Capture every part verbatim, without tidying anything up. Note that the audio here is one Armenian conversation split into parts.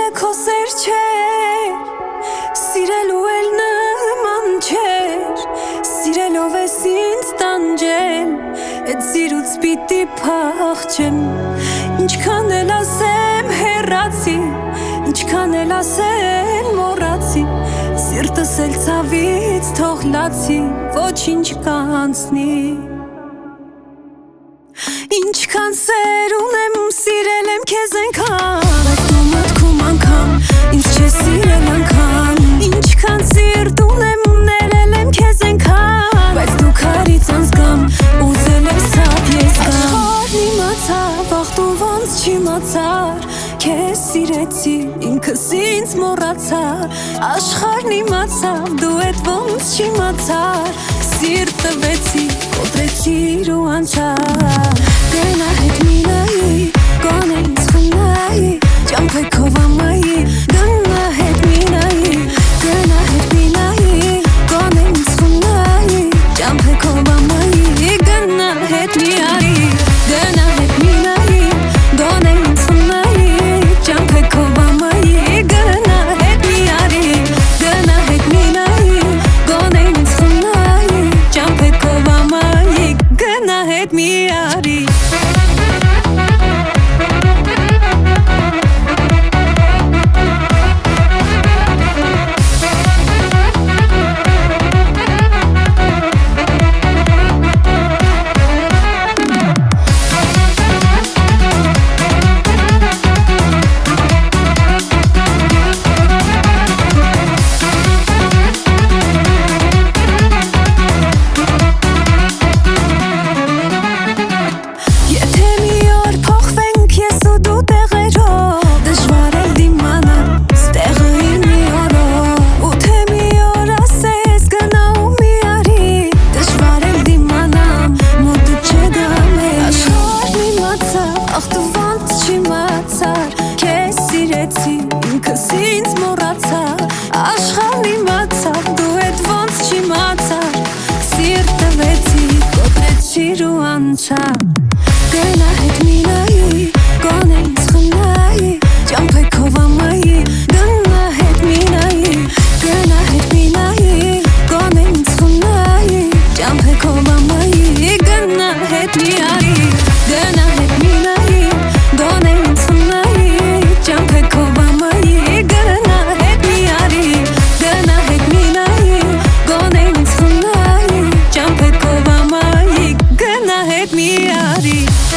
Սիրելը քո սեր չէր, սիրելու էլ նման չէր, սիրելով ես ինձ տանջել, էդ սիրուց պիտի փախչեմ, ինչքան էլ ասեմ հեռացի, ինչքան էլ ասեմ մոռացի, սիրտս էլ ցավից թող լացի, ոչինչ կանցնի. Ինչքան սեր ունեմ, սիրել եմ քեզ այնքան, բայց դու մտքում անգամ ինձ չես սիրել անգամ. Ինչքան սիրտ ունեմ, ներել եմ քեզ այնքան, բայց դու քարից անցկամ, ուզել եմ սափ ես գամ. Աշխարհն իմացավ, ախ դու ոնց չիմացար, քեզ սիրեցի, ինքս ինձ մոռացար. Աշխարհն իմացավ, դու էդ ոնց չիմացար, սիրտ տվեցի, կոտրեցիր ու անցար. Գնա հետ մի նայի, գոնե ինձ խնայի, ճամփեքով ամայի. Գնա հետ մի նայի, գնա հետ մի նայի, գոնե ինձ խնայի, ճամփեքով ամայի. Գնա հետ մի արի, գնա հետ մի նայի, գոնե ինձ խնայի, ճամփեքով ամայի. Գնա հետ մի արի, գնա հետ մի նայի, գոնե ինձ խնայի, ճամփեքով ամայի. Գնա հետ մի արի. Ինքս ինձ մոռացար, աշխարհն իմացավ, դու էդ ոնց չիմացար, սիրտ տվեցի, կոտրեցիր ու անցար. Գնա հետ մի նայի, գոնե ինձ խնայի, ճամփեքով ամայի. Գնա հետ մի նայի, գնա հետ մի նայի, գոնե ինձ խնայի, ճամփեքով ամայի. Գնա հետ մի արի, գնա հետ մի նայի, գոնե ինձ խնայի, ճամփեքով ամայի. Գնա հետ մի արի, գնա հետ մի նայի, գոնե ինձ խնայի, ճամփեքով ամայի. Գնա հետ մի արի.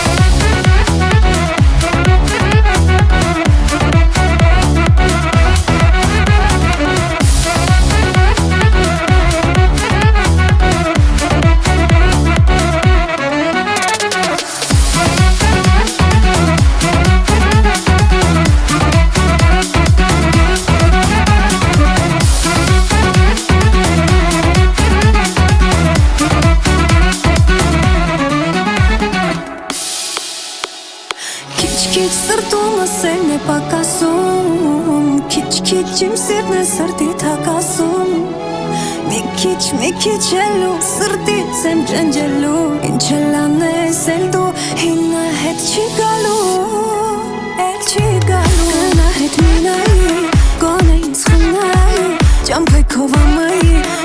Քիչ սրտումս սերն է պակասում, քիչ-քիչ իմ սիրտն է սրտի թակասում. Մի քիչ, մի քիչ էլու սրտից եմ ջնջելու, ինչ էլ անես էլ դու հինը հետ չի գալու, էլ չի գալու. Գնա հետ մի նայի, գոնե ինձ խնայի, ճամփեքով ամայի.